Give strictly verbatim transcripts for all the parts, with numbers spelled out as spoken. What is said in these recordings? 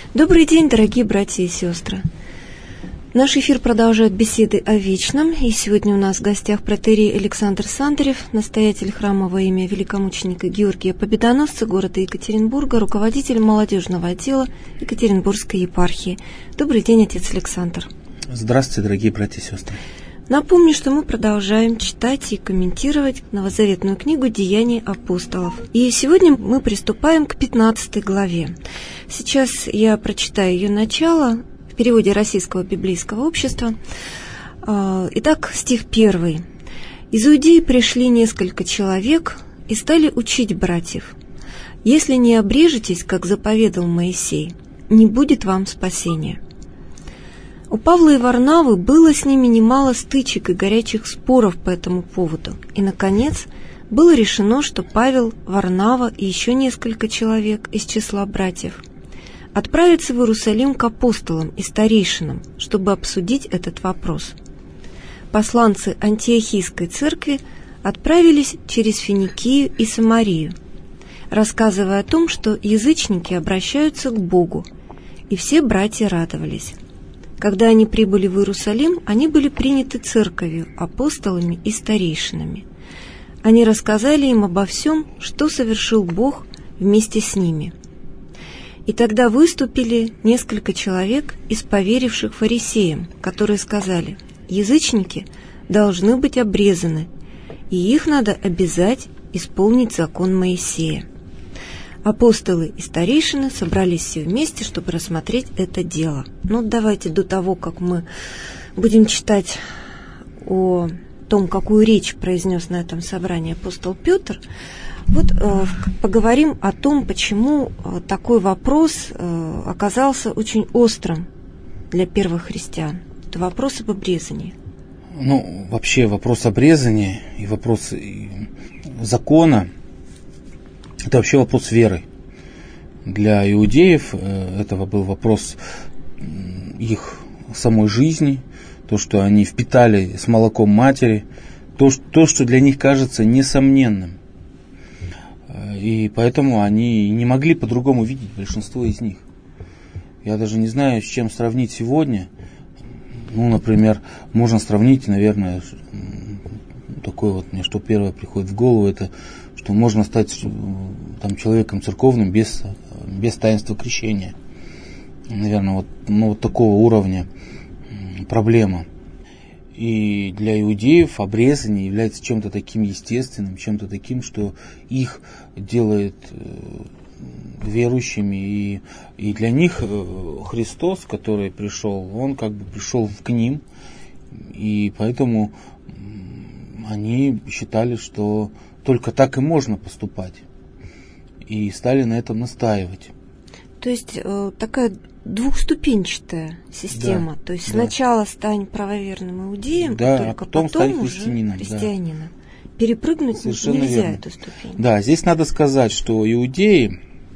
Добрый день, дорогие братья и сестры. Наш эфир продолжает беседы о вечном, и сегодня у нас в гостях протоиерей Александр Сандарев, настоятель храма во имя великомученика Георгия Победоносца города Екатеринбурга, руководитель молодежного отдела Екатеринбургской епархии. Добрый день, отец Александр. Здравствуйте, дорогие братья и сестры. Напомню, что мы продолжаем читать и комментировать новозаветную книгу «Деяния апостолов». И сегодня мы приступаем к пятнадцатой главе. Сейчас я прочитаю ее начало в переводе Российского библейского общества. Итак, стих первый. «Из Иудеи пришли несколько человек и стали учить братьев. Если не обрежетесь, как заповедал Моисей, не будет вам спасения». У Павла и Варнавы было с ними немало стычек и горячих споров по этому поводу. И, наконец, было решено, что Павел, Варнава и еще несколько человек из числа братьев отправятся в Иерусалим к апостолам и старейшинам, чтобы обсудить этот вопрос. Посланцы Антиохийской церкви отправились через Финикию и Самарию, рассказывая о том, что язычники обращаются к Богу, и все братья радовались. Когда они прибыли в Иерусалим, они были приняты церковью, апостолами и старейшинами. Они рассказали им обо всем, что совершил Бог вместе с ними. И тогда выступили несколько человек из поверивших фарисеям, которые сказали: язычники должны быть обрезаны, и их надо обязать исполнить закон Моисея. Апостолы и старейшины собрались все вместе, чтобы рассмотреть это дело. Ну, давайте до того, как мы будем читать о том, какую речь произнес на этом собрании апостол Петр, вот э, поговорим о том, почему э, такой вопрос э, оказался очень острым для первых христиан. Это вопрос об обрезании. Ну, вообще вопрос обрезания и вопрос закона – это вообще вопрос веры. Для иудеев этого был вопрос их самой жизни, то, что они впитали с молоком матери, то, то, что для них кажется несомненным. И поэтому они не могли по-другому видеть большинство из них. Я даже не знаю, с чем сравнить сегодня. Ну, например, можно сравнить, наверное, такое вот мне, что первое приходит в голову, это что можно стать там, человеком церковным без, без таинства крещения. Наверное, вот, ну, вот такого уровня проблема. И для иудеев обрезание является чем-то таким естественным, чем-то таким, что их делает верующими. И, и для них Христос, который пришел, он как бы пришел к ним. И поэтому они считали, что только так и можно поступать. И стали на этом настаивать. То есть э, такая двухступенчатая система. Да, то есть да. Сначала стань правоверным иудеем, да, только а потом, потом стань христианином. христианином. Да. Перепрыгнуть Совершенно нельзя верно. Эту ступень. Да, здесь надо сказать, что иудеи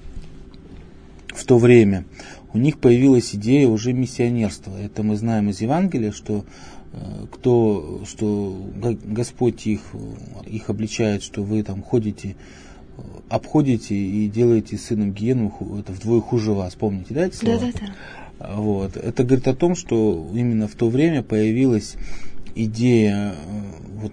в то время, у них появилась идея уже миссионерства. Это мы знаем из Евангелия, что кто, что Господь их, их обличает, что вы там ходите, обходите и делаете сыном гиену, это вдвое хуже вас. Помните, да, эти слова? Да, да, да. Вот. Это говорит о том, что именно в то время появилась идея, вот,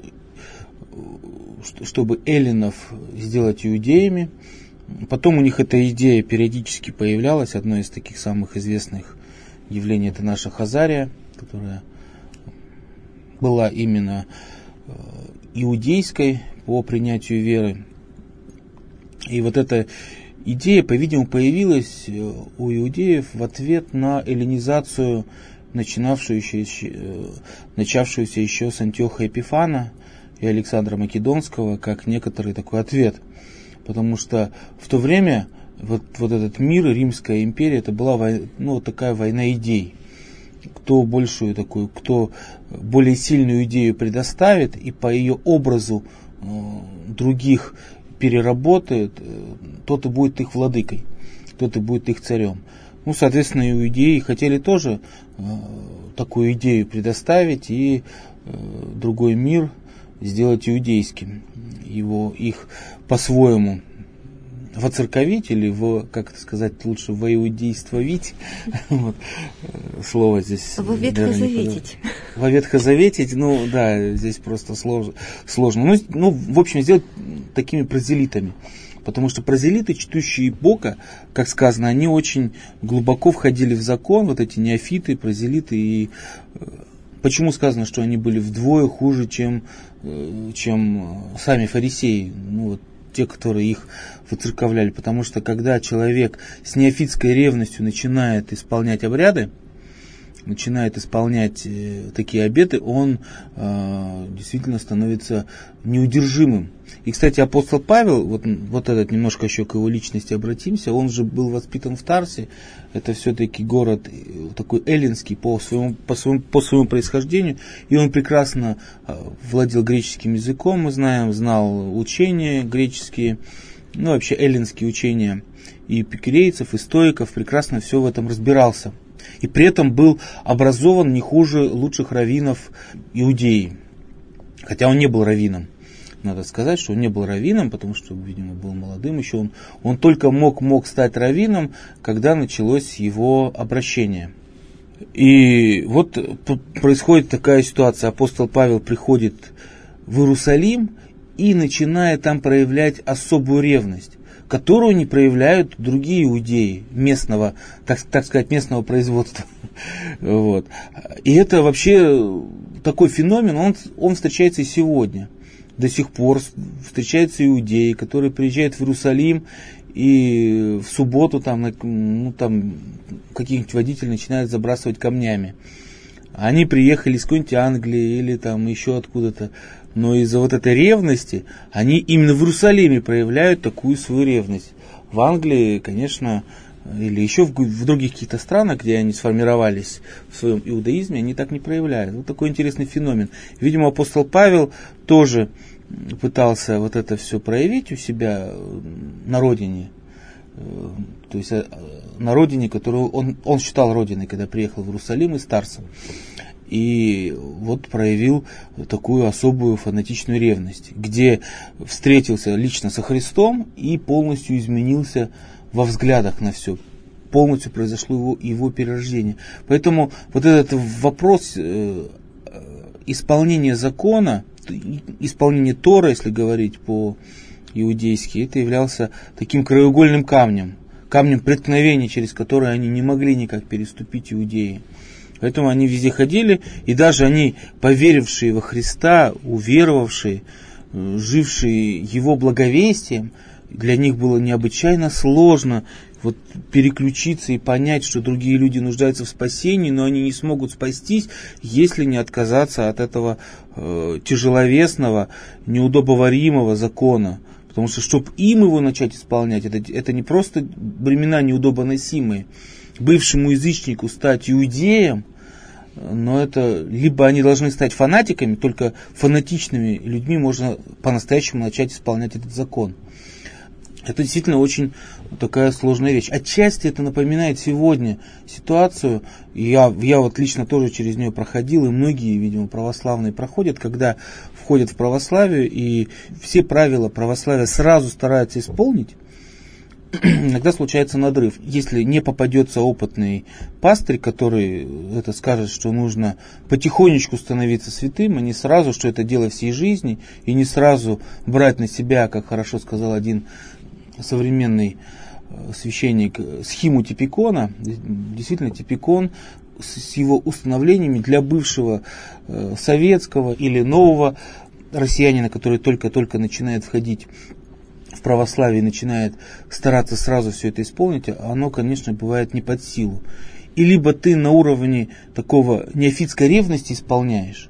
чтобы эллинов сделать иудеями. Потом у них эта идея периодически появлялась. Одно из таких самых известных явлений — это наша Хазария, которая была именно иудейской по принятию веры. И вот эта идея, по-видимому, появилась у иудеев в ответ на эллинизацию, начинавшуюся, начавшуюся еще с Антиоха Эпифана и Александра Македонского, как некоторый такой ответ. Потому что в то время вот, вот этот мир, Римская империя, это была ну, такая война идей. Кто большую такую, кто более сильную идею предоставит и по ее образу э, других переработает, э, тот и будет их владыкой, тот и будет их царем. Ну, соответственно, иудеи хотели тоже э, такую идею предоставить и э, другой мир сделать иудейским, его, их по-своему воцерковить или, в, как это сказать лучше, воиудействовить. Вот. Слово здесь... Воветхозаветить. Воветхозаветить, ну да, здесь просто сложно. сложно. Ну, ну, в общем, сделать такими прозелитами. Потому что прозелиты, чтущие Бога, как сказано, они очень глубоко входили в закон, вот эти неофиты, прозелиты. И почему сказано, что они были вдвое хуже, чем, чем сами фарисеи? Ну, вот, те, которые их выцерковляли. Потому что когда человек с неофитской ревностью начинает исполнять обряды, начинает исполнять э, такие обеты, он э, действительно становится неудержимым. И, кстати, апостол Павел, вот, вот этот немножко еще к его личности обратимся, он же был воспитан в Тарсе, это все-таки город такой эллинский по своему, по своему, по своему происхождению, и он прекрасно э, владел греческим языком, мы знаем, знал учения греческие, ну вообще эллинские учения и эпикурейцев, и стоиков, прекрасно все в этом разбирался. И при этом был образован не хуже лучших раввинов Иудеи. Хотя он не был раввином. Надо сказать, что он не был раввином, потому что, видимо, был молодым еще. Он, он только мог, мог стать раввином, когда началось его обращение. И вот происходит такая ситуация. Апостол Павел приходит в Иерусалим и начинает там проявлять особую ревность, которую не проявляют другие иудеи местного, так, так сказать, местного производства. Вот. И это вообще такой феномен, он, он встречается и сегодня. До сих пор встречаются иудеи, которые приезжают в Иерусалим, и в субботу там, ну, там каких-нибудь водителей начинают забрасывать камнями. Они приехали из какой-нибудь Англии или там еще откуда-то. Но из-за вот этой ревности они именно в Иерусалиме проявляют такую свою ревность. В Англии, конечно, или еще в, в других каких-то странах, где они сформировались в своем иудаизме, они так не проявляют. Вот такой интересный феномен. Видимо, апостол Павел тоже пытался вот это все проявить у себя на родине. То есть на родине, которую он, он считал родиной, когда приехал в Иерусалим из Тарса. И вот проявил такую особую фанатичную ревность, где встретился лично со Христом и полностью изменился во взглядах на все. Полностью произошло его, его перерождение. Поэтому вот этот вопрос э, исполнения закона, исполнения Торы, если говорить по-иудейски, это являлся таким краеугольным камнем, камнем преткновения, через который они не могли никак переступить, иудеи. Поэтому они везде ходили, и даже они, поверившие во Христа, уверовавшие, жившие Его благовестием, для них было необычайно сложно вот переключиться и понять, что другие люди нуждаются в спасении, но они не смогут спастись, если не отказаться от этого э, тяжеловесного, неудобоваримого закона. Потому что, чтобы им его начать исполнять, это, это не просто бремена неудобоносимые. Бывшему язычнику стать иудеем, но это либо они должны стать фанатиками, только фанатичными людьми можно по-настоящему начать исполнять этот закон. Это действительно очень такая сложная вещь. Отчасти это напоминает сегодня ситуацию, я, я вот лично тоже через нее проходил, и многие, видимо, православные проходят, когда входят в православие, и все правила православия сразу стараются исполнить. Иногда случается надрыв. Если не попадется опытный пастырь, который это скажет, что нужно потихонечку становиться святым, а не сразу, что это дело всей жизни, и не сразу брать на себя, как хорошо сказал один современный священник, схиму типикона. Действительно, типикон с его установлениями для бывшего советского или нового россиянина, который только-только начинает входить в православие и начинает стараться сразу все это исполнить, оно, конечно, бывает не под силу. И либо ты на уровне такого неофитской ревности исполняешь.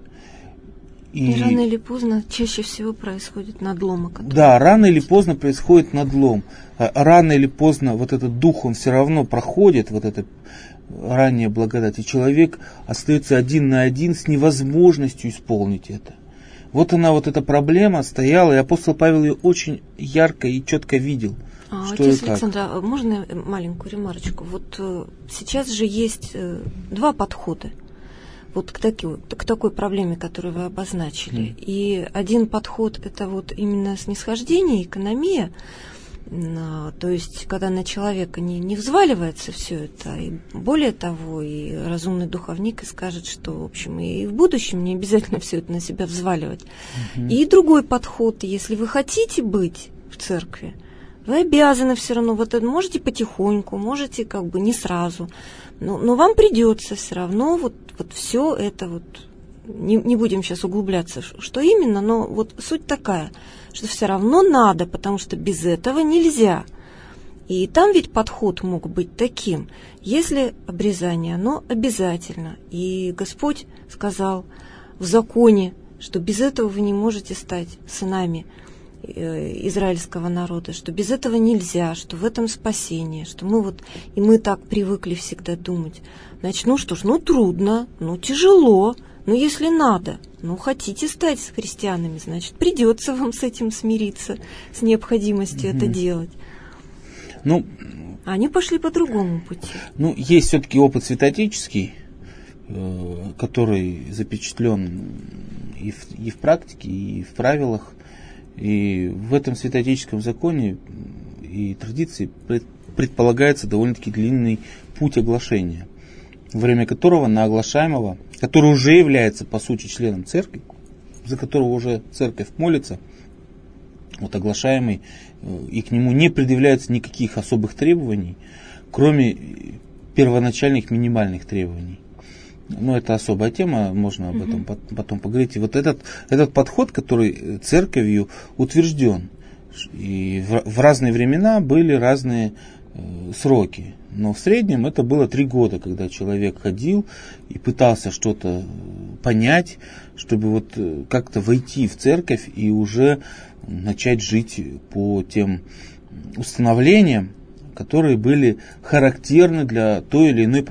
И, и рано или поздно чаще всего происходит надлом. Который... Да, рано или поздно происходит надлом. Рано или поздно вот этот дух, он все равно проходит, вот эта ранняя благодать, и человек остается один на один с невозможностью исполнить это. Вот она, вот эта проблема стояла, и апостол Павел ее очень ярко и четко видел. А, что отец и как. Александр, а можно маленькую ремарочку? Вот э, сейчас же есть э, два подхода вот к, таки, к такой проблеме, которую вы обозначили. Mm. И один подход — это вот именно снисхождение, экономия, То есть, когда на человека не, не взваливается все это, и более того, и разумный духовник и скажет, что, в общем, и в будущем не обязательно все это на себя взваливать. Угу. И другой подход, если вы хотите быть в церкви, вы обязаны все равно, вот это можете потихоньку, можете как бы не сразу, но, но вам придется все равно вот, вот все это вот, не, не будем сейчас углубляться, что именно, но вот суть такая, что все равно надо, потому что без этого нельзя. И там ведь подход мог быть таким, если обрезание, оно обязательно. И Господь сказал в законе, что без этого вы не можете стать сынами израильского народа, что без этого нельзя, что в этом спасение, что мы вот, и мы так привыкли всегда думать. Значит, ну что ж, ну трудно, ну тяжело, ну если надо, ну хотите стать христианами, значит, придется вам с этим смириться, с необходимостью mm-hmm. это делать. Ну, они пошли по другому пути. Ну, есть все-таки опыт святоотеческий, который запечатлен и в, и в практике, и в правилах. И в этом святоотеческом законе и традиции предполагается довольно-таки длинный путь оглашения, во время которого на оглашаемого, который уже является по сути членом церкви, за которого уже церковь молится, вот оглашаемый, и к нему не предъявляется никаких особых требований, кроме первоначальных минимальных требований. Ну, это особая тема, можно об этом mm-hmm. потом поговорить. И вот этот, этот подход, который церковью утвержден, и в, в разные времена были разные э, сроки. Но в среднем это было три года, когда человек ходил и пытался что-то понять, чтобы вот как-то войти в церковь и уже начать жить по тем установлениям, которые были характерны для той или иной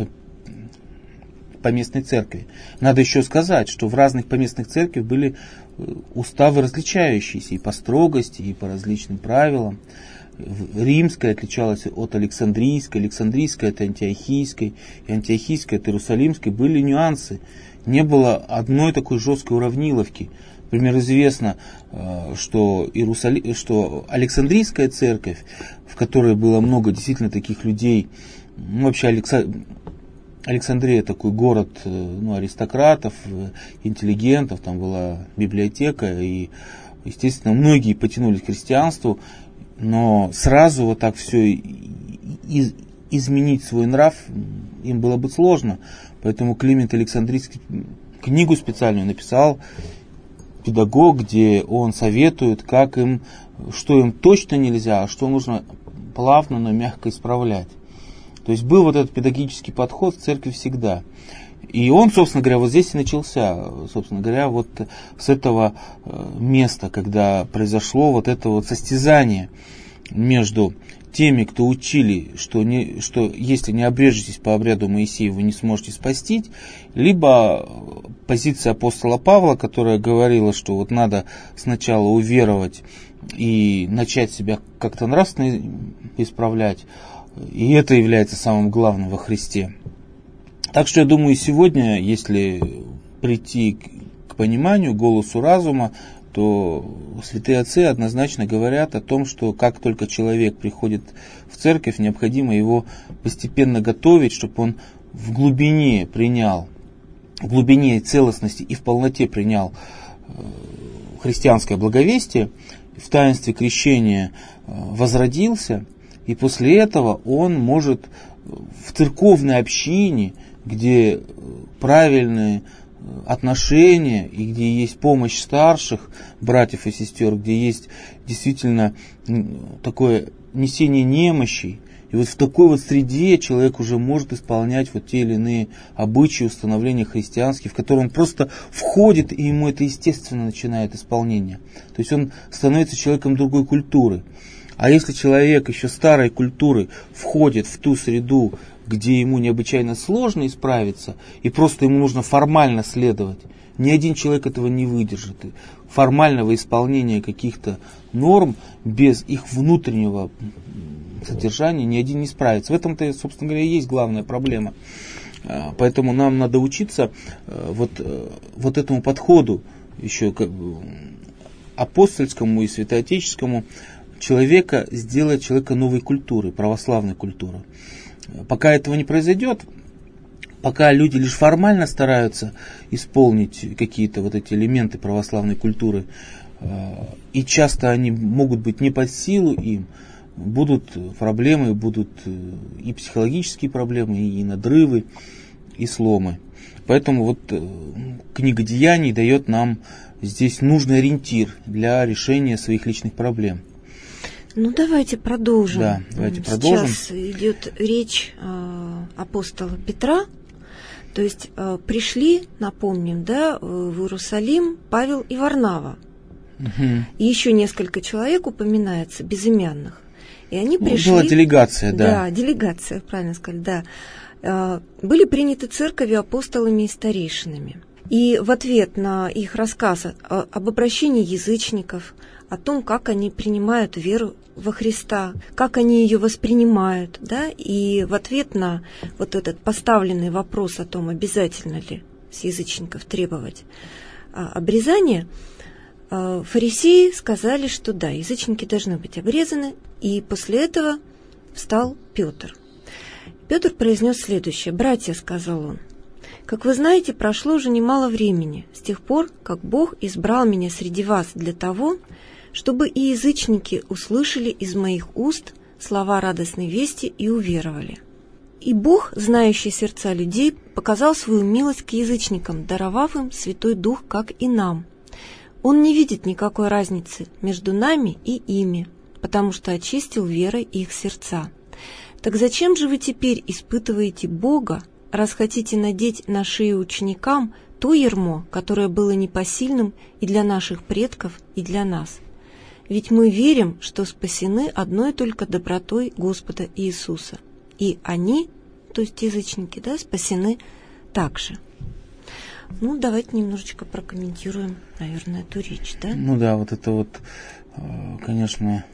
поместной церкви. Надо еще сказать, что в разных поместных церквях были уставы различающиеся и по строгости, и по различным правилам. Римская отличалась от Александрийской, Александрийская от Антиохийской, и Антиохийская от Иерусалимской. Были нюансы. Не было одной такой жесткой уравниловки. Например, известно, что, Иерусали... что Александрийская церковь, в которой было много действительно таких людей, ну, вообще Алекса... Александрия такой город, ну, аристократов, интеллигентов, там была библиотека, и, естественно, многие потянулись к христианству, но сразу вот так все из... изменить свой нрав им было бы сложно. Поэтому Климент Александрийский книгу специальную написал, педагог, где он советует, как им, что им точно нельзя, а что нужно плавно, но мягко исправлять. То есть был вот этот педагогический подход в церкви всегда. И он, собственно говоря, вот здесь и начался, собственно говоря, вот с этого места, когда произошло вот это вот состязание между теми, кто учили, что, не, что если не обрежетесь по обряду Моисея, вы не сможете спастись, либо позиция апостола Павла, которая говорила, что вот надо сначала уверовать и начать себя как-то нравственно исправлять, и это является самым главным во Христе. Так что я думаю, сегодня, если прийти к пониманию, голосу разума, то святые отцы однозначно говорят о том, что как только человек приходит в церковь, необходимо его постепенно готовить, чтобы он в глубине принял, в глубине целостности и в полноте принял христианское благовестие, в таинстве крещения возродился, и после этого он может в церковной общине, где правильные отношения и где есть помощь старших братьев и сестер, где есть действительно такое несение немощи, и вот в такой вот среде человек уже может исполнять вот те или иные обычаи, установления христианские, в которые он просто входит, и ему это естественно начинает исполнение. То есть он становится человеком другой культуры. А если человек еще старой культуры входит в ту среду, где ему необычайно сложно исправиться, и просто ему нужно формально следовать, ни один человек этого не выдержит. Формального исполнения каких-то норм без их внутреннего содержания ни один не справится. В этом-то, собственно говоря, и есть главная проблема. Поэтому нам надо учиться вот, вот этому подходу еще апостольскому и святоотеческому. человека, сделать человека новой культуры, православной культуры. Пока этого не произойдет, пока люди лишь формально стараются исполнить какие-то вот эти элементы православной культуры, и часто они могут быть не под силу им, будут проблемы, будут и психологические проблемы, и надрывы, и сломы. Поэтому вот книга Деяний дает нам здесь нужный ориентир для решения своих личных проблем. Ну, давайте продолжим. Да, давайте продолжим. Сейчас идет речь э, апостола Петра. То есть э, пришли, напомним, да, в Иерусалим Павел и Варнава. Угу. И еще несколько человек упоминается, безымянных. И они ну, пришли... Была делегация, да. Да, делегация, правильно сказали, да. Э, были приняты церковью апостолами и старейшинами. И в ответ на их рассказ об обращении язычников, о том, как они принимают веру во Христа, как они ее воспринимают, да, и в ответ на вот этот поставленный вопрос о том, обязательно ли с язычников требовать обрезания, фарисеи сказали, что да, язычники должны быть обрезаны, и после этого встал Петр. Петр произнес следующее: «Братья, — сказал он, — как вы знаете, прошло уже немало времени с тех пор, как Бог избрал меня среди вас для того, чтобы и язычники услышали из моих уст слова радостной вести и уверовали. И Бог, знающий сердца людей, показал свою милость к язычникам, даровав им Святой Дух, как и нам. Он не видит никакой разницы между нами и ими, потому что очистил верой их сердца. Так зачем же вы теперь испытываете Бога, раз хотите надеть на шею ученикам то ярмо, которое было непосильным и для наших предков, и для нас? Ведь мы верим, что спасены одной только добротой Господа Иисуса. И они, то есть язычники, да, спасены также». Ну, давайте немножечко прокомментируем, наверное, эту речь, да? Ну да, вот это вот, конечно,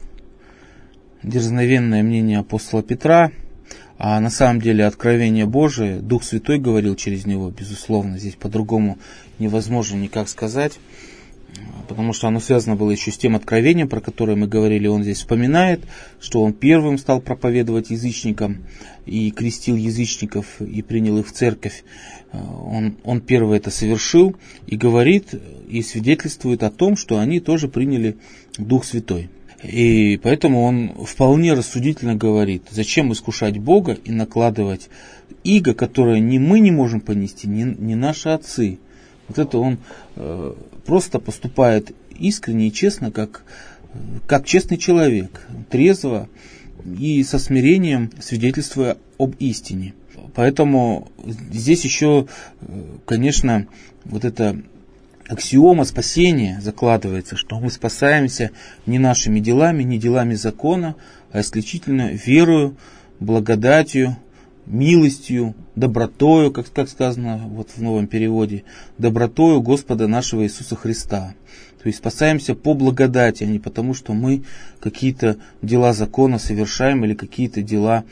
дерзновенное мнение апостола Петра, а на самом деле откровение Божие, Дух Святой говорил через него, безусловно, здесь по-другому невозможно никак сказать, потому что оно связано было еще с тем откровением, про которое мы говорили. Он здесь вспоминает, что он первым стал проповедовать язычникам и крестил язычников и принял их в церковь. Он, он первый это совершил и говорит, и свидетельствует о том, что они тоже приняли Дух Святой. И поэтому он вполне рассудительно говорит: зачем искушать Бога и накладывать иго, которое ни мы не можем понести, ни, ни наши отцы. Вот это он э, просто поступает искренне и честно, как, как честный человек, трезво и со смирением свидетельствуя об истине. Поэтому здесь еще, конечно, вот эта аксиома спасения закладывается, что мы спасаемся не нашими делами, не делами закона, а исключительно верою, благодатью, милостью, добротою, как, как сказано вот в новом переводе, добротою Господа нашего Иисуса Христа. То есть спасаемся по благодати, а не потому, что мы какие-то дела закона совершаем или какие-то дела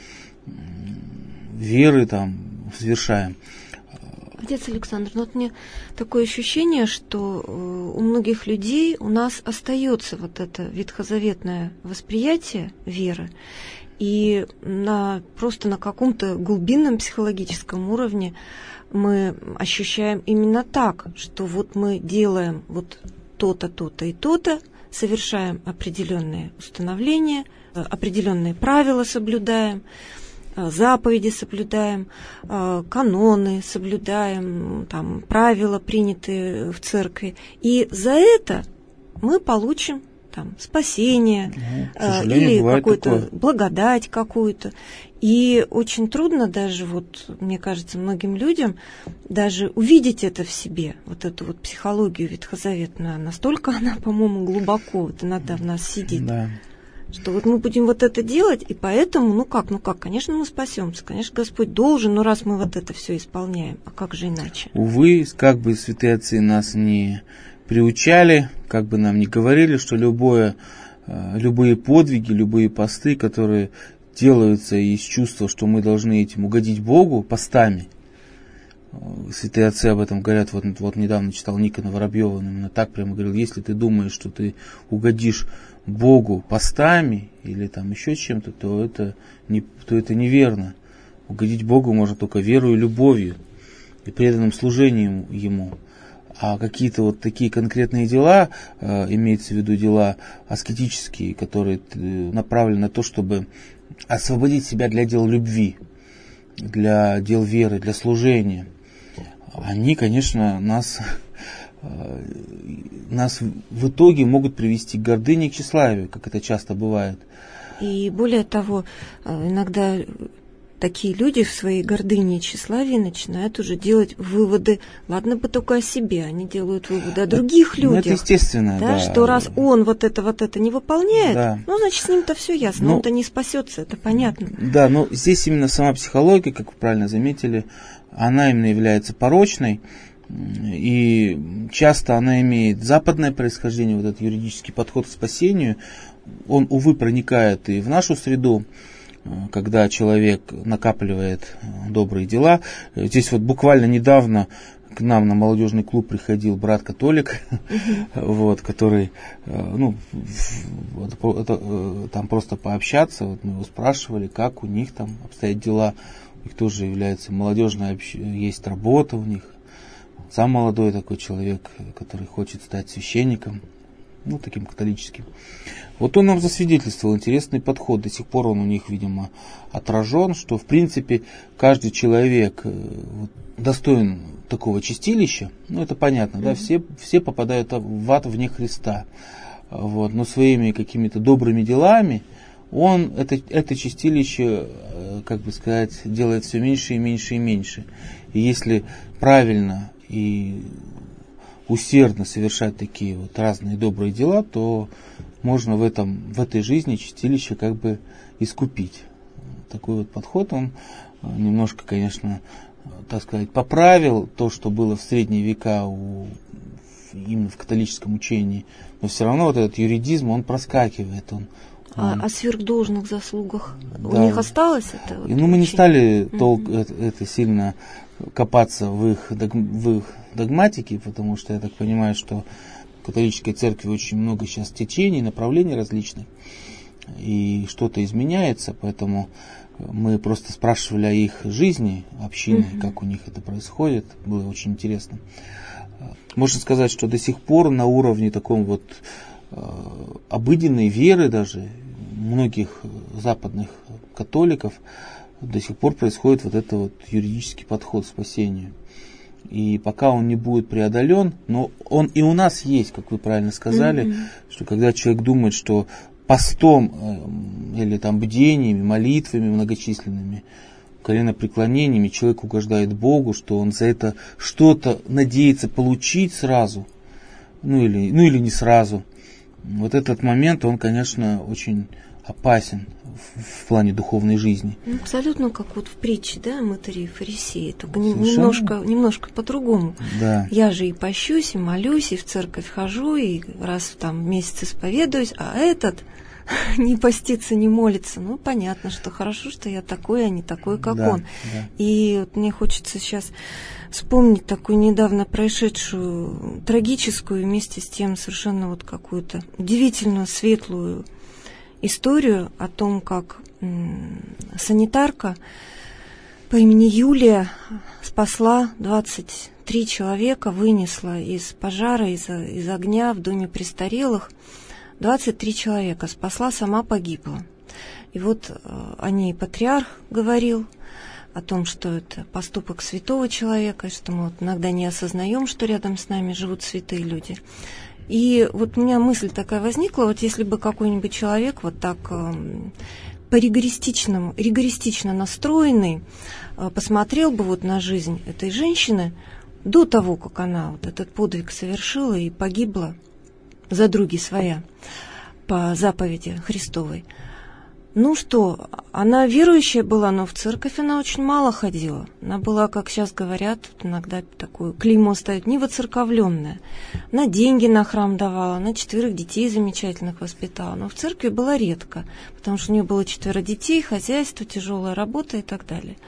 веры там совершаем. Отец Александр, ну вот мне такое ощущение, что у многих людей у нас остается вот это ветхозаветное восприятие веры, и на, просто на каком-то глубинном психологическом уровне мы ощущаем именно так, что вот мы делаем вот то-то, то-то и то-то, совершаем определенные установления, определенные правила соблюдаем, заповеди соблюдаем, каноны соблюдаем, там, правила, принятые в церкви. И за это мы получим там, спасение, ну, или какую-то благодать какую-то. И очень трудно даже, вот, мне кажется, многим людям даже увидеть это в себе, вот эту вот психологию ветхозаветную. Настолько она, по-моему, глубоко вот иногда в нас сидит. Да. Что вот мы будем вот это делать, и поэтому, ну как, ну как, конечно, мы спасемся, конечно, Господь должен, но раз мы вот это все исполняем, а как же иначе? Увы, как бы святые отцы нас не приучали, как бы нам не говорили, что любое, любые подвиги, любые посты, которые делаются из чувства, что мы должны этим угодить Богу постами, святые отцы об этом говорят. Вот, вот недавно читал Никона Воробьева, он именно так прямо говорил: если ты думаешь, что ты угодишь Богу постами или там еще чем-то, то это, не, то это неверно. Угодить Богу можно только верой и любовью и преданным служением Ему. А какие-то вот такие конкретные дела, э, имеется в виду дела аскетические, которые направлены на то, чтобы освободить себя для дел любви, для дел веры, для служения, они, конечно, нас, э, нас в итоге могут привести к гордыне и к тщеславию, как это часто бывает. И более того, иногда такие люди в своей гордыне и тщеславии начинают уже делать выводы, ладно бы только о себе, они делают выводы о других ну, людях. Это естественно, да, да. Что раз он вот это вот это не выполняет, да. ну, значит, с ним-то все ясно, ну, он-то не спасется, это понятно. Да, но здесь именно сама психология, как вы правильно заметили, она именно является порочной, и часто она имеет западное происхождение, вот этот юридический подход к спасению, он, увы, проникает и в нашу среду, когда человек накапливает добрые дела. Здесь вот буквально недавно к нам на молодежный клуб приходил брат-католик, uh-huh. вот, который, ну, это, там просто пообщаться, вот мы его спрашивали, как у них там обстоят дела, у них тоже является молодежная, есть работа у них, сам молодой такой человек, который хочет стать священником, ну, таким католическим. Вот он нам засвидетельствовал интересный подход. До сих пор он у них, видимо, отражен, что, в принципе, каждый человек достоин такого чистилища. Ну, это понятно, mm-hmm. да, все, все попадают в ад вне Христа. Вот, но своими какими-то добрыми делами он это, это чистилище, как бы сказать, делает все меньше и меньше и меньше. И если правильно и усердно совершать такие вот разные добрые дела, то можно в, этом, в этой жизни чистилище как бы искупить. Такой вот подход, он немножко, конечно, так сказать, поправил то, что было в средние века у, именно в католическом учении, но все равно вот этот юридизм, он проскакивает. Он, а, он... О сверхдолжных заслугах да. у них осталось это? Вот ну, мы не стали mm-hmm. толк, это, это сильно копаться в их, в их догматике, потому что я так понимаю, что в католической церкви очень много сейчас течений, направлений различных, и что-то изменяется, поэтому мы просто спрашивали о их жизни общины, mm-hmm. как у них это происходит, было очень интересно. Можно сказать, что до сих пор на уровне таком вот э, обыденной веры даже многих западных католиков до сих пор происходит вот этот вот юридический подход к спасению. И пока он не будет преодолен, но он и у нас есть, как вы правильно сказали, mm-hmm. что когда человек думает, что постом э, или там бдениями, молитвами многочисленными, коленопреклонениями человек угождает Богу, что он за это что-то надеется получить сразу, ну или, ну или не сразу. Вот этот момент, он, конечно, очень опасен в, в плане духовной жизни. Ну, абсолютно как вот в притче, да, мытари и фарисеи, только не, немножко, немножко по-другому. Да. Я же и пощусь, и молюсь, и в церковь хожу, и раз там в месяц исповедуюсь, а этот не постится, не молится. Ну, понятно, что хорошо, что я такой, а не такой, как да, он. Да. И вот мне хочется сейчас вспомнить такую недавно происшедшую трагическую, вместе с тем совершенно вот какую-то удивительную, светлую историю о том, как м- санитарка по имени Юлия спасла двадцать три человека, вынесла из пожара, из, из огня в доме престарелых. двадцать три человека спасла, сама погибла. И вот э, о ней патриарх говорил, о том, что это поступок святого человека, и что мы вот иногда не осознаем, что рядом с нами живут святые люди. И вот у меня мысль такая возникла, вот если бы какой-нибудь человек вот так э, по-ригористичному, ригористично настроенный э, посмотрел бы вот на жизнь этой женщины до того, как она вот этот подвиг совершила и погибла за други своя по заповеди Христовой. Ну что, она верующая была, но в церковь она очень мало ходила. Она была, как сейчас говорят, иногда такую клеймо ставят, не воцерковленная. Она деньги на храм давала, она четверых детей замечательных воспитала, но в церкви была редко, потому что у нее было четверо детей, хозяйство, тяжелая работа и так далее.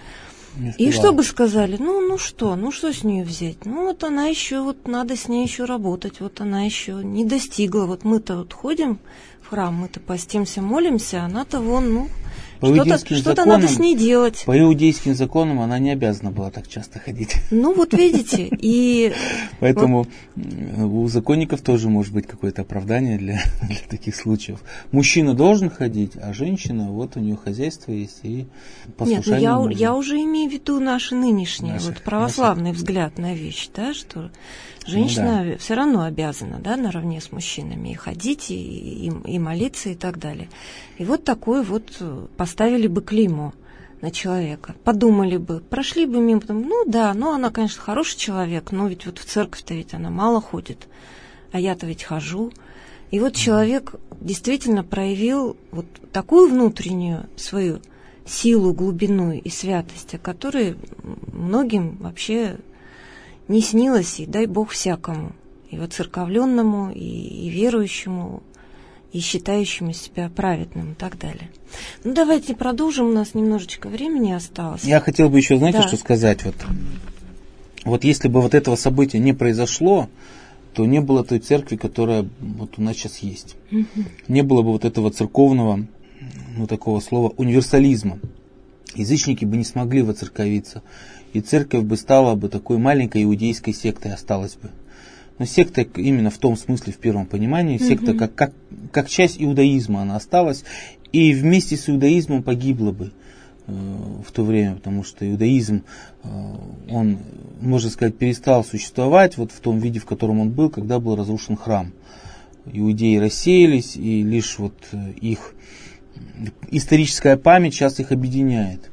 И что бы сказали? Ну, ну что, ну что с нее взять? Ну вот она еще, вот надо с ней еще работать, вот она еще не достигла. Вот мы-то вот ходим в храм, мы-то постимся, молимся, она-то вон, ну, По что-то, иудейским что-то законам, надо с ней делать. По иудейским законам она не обязана была так часто ходить. Ну вот видите, и... Поэтому вот у законников тоже может быть какое-то оправдание для, для таких случаев. Мужчина должен ходить, а женщина, вот у нее хозяйство есть и послушание. Нет, ну я, я уже имею в виду наши нынешние, наши, вот православный наши. взгляд на вещь, да, что женщина ну, да. все равно обязана, да, наравне с мужчинами и ходить, и, и, и молиться, и так далее. И вот такой вот поставили бы клеймо на человека, подумали бы, прошли бы мимо, потом, ну да, ну она, конечно, хороший человек, но ведь вот в церковь-то ведь она мало ходит, а я-то ведь хожу. И вот человек действительно проявил вот такую внутреннюю свою силу, глубину и святость, о которой многим вообще не снилось, и дай Бог всякому, и воцерковленному, и, и верующему, и считающему себя праведным и так далее. Ну, давайте продолжим, у нас немножечко времени осталось. Я хотел бы еще, знаете, да. что сказать? Вот, вот если бы вот этого события не произошло, то не было той церкви, которая вот у нас сейчас есть. Угу. Не было бы вот этого церковного, ну, такого слова, универсализма. Язычники бы не смогли воцерковиться. И церковь бы стала бы такой маленькой иудейской сектой, осталась бы. Но секта именно в том смысле, в первом понимании, секта как, как, как часть иудаизма она осталась, и вместе с иудаизмом погибла бы э, в то время, потому что иудаизм, э, он, можно сказать, перестал существовать вот в том виде, в котором он был, когда был разрушен храм. Иудеи рассеялись, и лишь вот их историческая память сейчас их объединяет.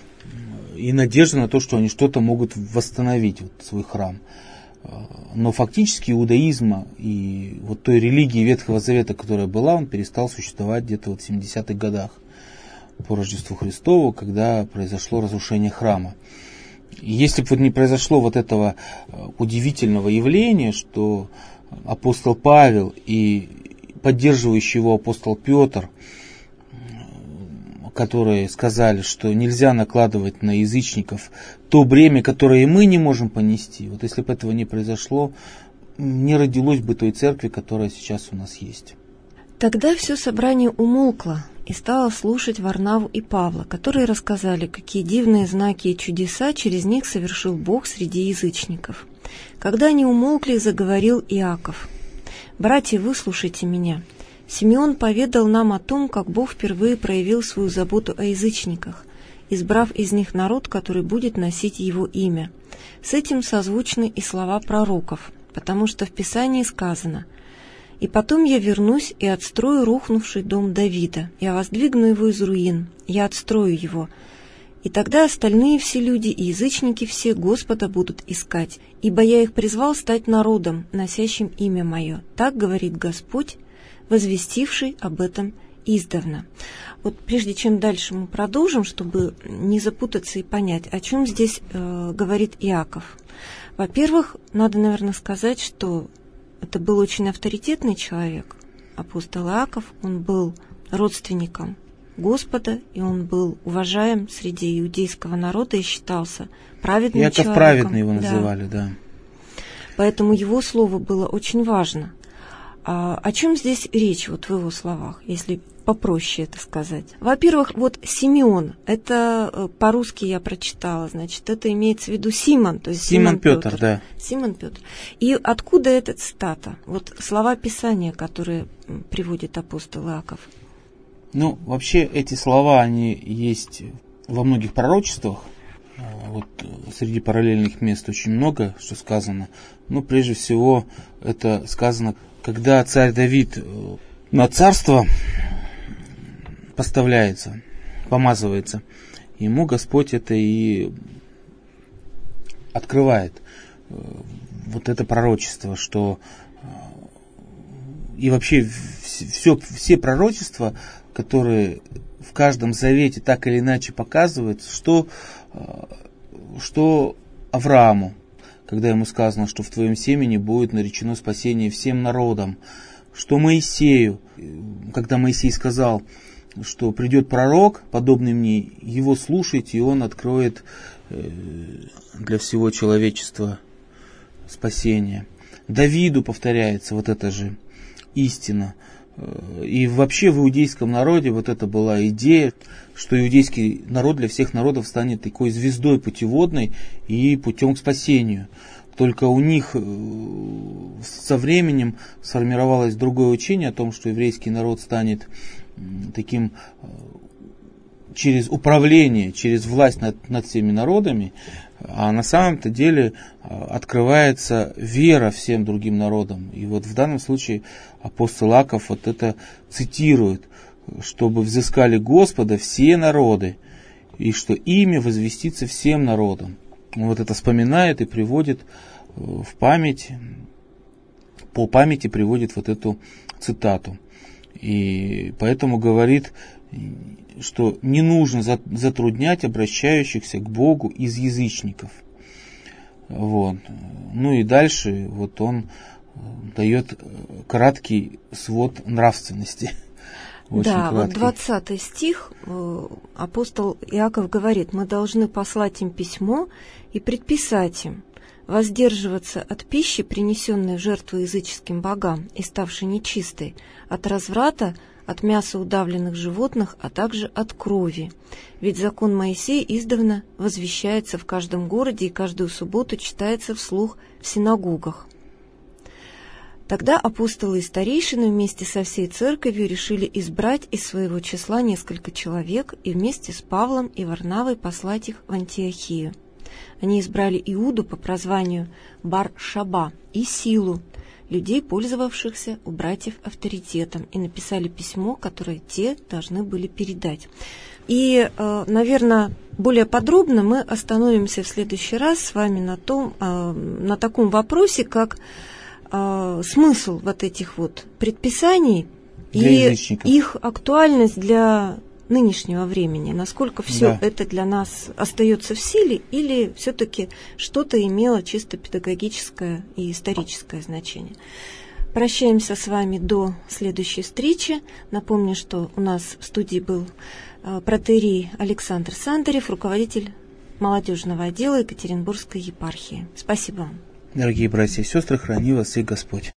И надежда на то, что они что-то могут восстановить, вот, свой храм. Но фактически иудаизма и вот той религии Ветхого Завета, которая была, он перестал существовать где-то вот в семидесятых годах по Рождеству Христову, когда произошло разрушение храма. И если бы вот не произошло вот этого удивительного явления, что апостол Павел и поддерживающий его апостол Петр, которые сказали, что нельзя накладывать на язычников то бремя, которое и мы не можем понести. Вот если бы этого не произошло, не родилось бы той церкви, которая сейчас у нас есть. Тогда все собрание умолкло и стало слушать Варнаву и Павла, которые рассказали, какие дивные знаки и чудеса через них совершил Бог среди язычников. Когда они умолкли, заговорил Иаков: «Братья, выслушайте меня. Симеон поведал нам о том, как Бог впервые проявил свою заботу о язычниках, избрав из них народ, который будет носить его имя. С этим созвучны и слова пророков, потому что в Писании сказано: «И потом я вернусь и отстрою рухнувший дом Давида, я воздвигну его из руин, я отстрою его. И тогда остальные все люди и язычники все Господа будут искать, ибо я их призвал стать народом, носящим имя мое. Так говорит Господь, возвестивший об этом издавна». Вот прежде чем дальше мы продолжим, чтобы не запутаться и понять, о чем здесь э, говорит Иаков. Во-первых, надо, наверное, сказать, что это был очень авторитетный человек, апостол Иаков. Он был родственником Господа, и он был уважаем среди иудейского народа и считался праведным Иаков человеком. праведный его да. называли, да. Поэтому его слово было очень важно. А о чем здесь речь вот в его словах, если попроще это сказать? Во-первых, вот Симеон, это по-русски я прочитала, значит, это имеется в виду Симон, то есть Симон, Симон Петр, Петр, да. Симон Петр. И откуда эта цитата? Вот слова Писания, которые приводит апостол Иаков. Ну, вообще эти слова, они есть во многих пророчествах. Вот среди параллельных мест очень много, что сказано. Но прежде всего это сказано, когда царь Давид на царство поставляется, помазывается, ему Господь это и открывает. Вот это пророчество, что и вообще все, все пророчества, которые в каждом завете так или иначе показываются, что, что Аврааму, когда ему сказано, что в твоем семени будет наречено спасение всем народам, что Моисею, когда Моисей сказал, что придет пророк, подобный мне, его слушайте, и он откроет для всего человечества спасение. Давиду повторяется вот эта же истина. И вообще в иудейском народе вот это была идея, что иудейский народ для всех народов станет такой звездой путеводной и путем к спасению. Только у них со временем сформировалось другое учение о том, что еврейский народ станет таким через управление, через власть над, над всеми народами, а на самом-то деле открывается вера всем другим народам. И вот в данном случае апостол Иаков вот это цитирует, чтобы взыскали Господа все народы, и что имя возвестится всем народам. Он вот это вспоминает и приводит в память, по памяти приводит вот эту цитату. И поэтому говорит, что не нужно затруднять обращающихся к Богу из язычников. Вот. Ну и дальше вот он дает краткий свод нравственности. Очень да, краткий. Вот двадцатый стих апостол Иаков говорит: мы должны послать им письмо и предписать им воздерживаться от пищи, принесенной в жертву языческим богам и ставшей нечистой, от разврата, от мяса удавленных животных, а также от крови. Ведь закон Моисея издавна возвещается в каждом городе и каждую субботу читается вслух в синагогах. Тогда апостолы и старейшины вместе со всей церковью решили избрать из своего числа несколько человек и вместе с Павлом и Варнавой послать их в Антиохию. Они избрали Иуду по прозванию Бар-Шаба и Силу, людей, пользовавшихся у братьев авторитетом, и написали письмо, которое те должны были передать. И, наверное, более подробно мы остановимся в следующий раз с вами на, том, на таком вопросе, как смысл вот этих вот предписаний для и язычников. Их актуальность для нынешнего времени, насколько все да. это для нас остается в силе, или все-таки что-то имело чисто педагогическое и историческое значение. Прощаемся с вами до следующей встречи. Напомню, что у нас в студии был протоиерей Александр Сандарев, руководитель молодежного отдела Екатеринбургской епархии. Спасибо вам. Дорогие братья и сестры, храни вас всех Господь.